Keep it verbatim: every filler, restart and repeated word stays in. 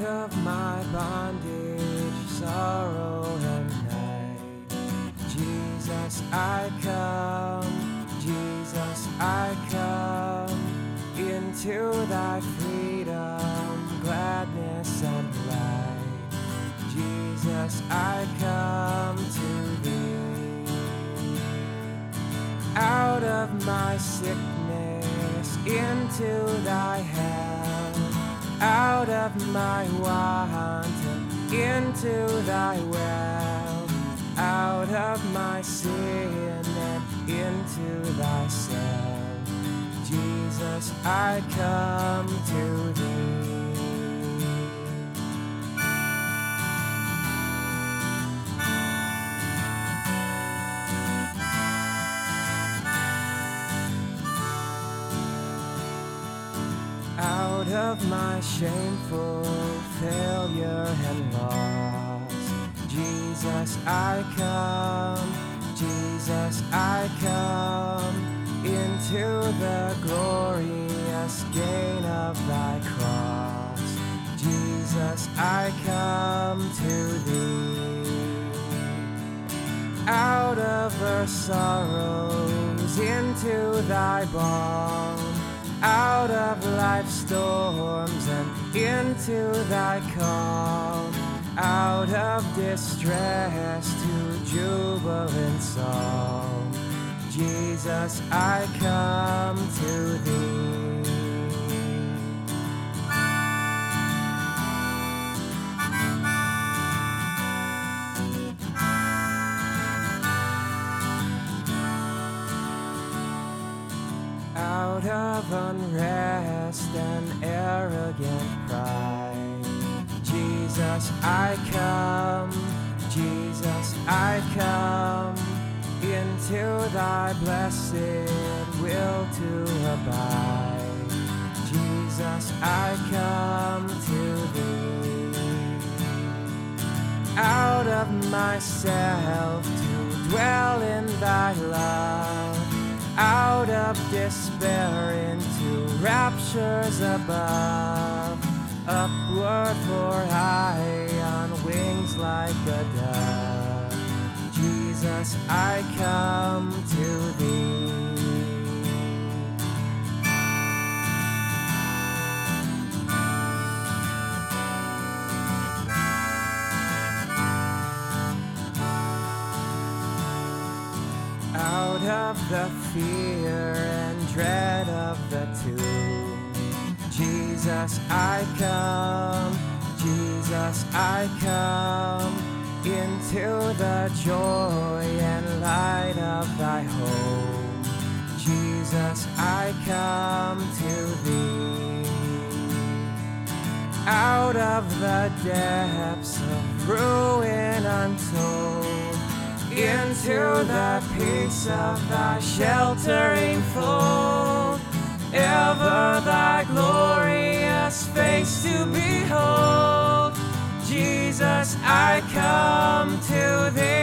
of my bondage, sorrow and night. Jesus, I come, Jesus, I come into thy freedom, gladness and light. Jesus, I come to thee. Out of my sickness into thy health, out of my want and into thy wealth, out of my sin and into thyself. Jesus, I come to thee. Out of my shameful failure and loss, Jesus, I come, Jesus, I come into the glorious gain of thy cross. Jesus, I come to thee. Out of her sorrows into thy balm, out of life's storms and into thy calm, out of distress to jubilant song. Jesus, I come to thee. Out of unrest and arrogant pride, Jesus, I come, Jesus, I come into thy blessed will to abide. Jesus, I come to thee. Out of myself to dwell in thy love, out of despair into raptures above, upward for high on wings like a dove. Jesus, I come to thee. Out of the fear and dread of the tomb, Jesus, I come, Jesus, I come into the joy and light of thy home. Jesus, I come to thee. Out of the depths of ruin untold, into the peace of thy sheltering fold, ever thy glorious face to behold. Jesus, I come to thee.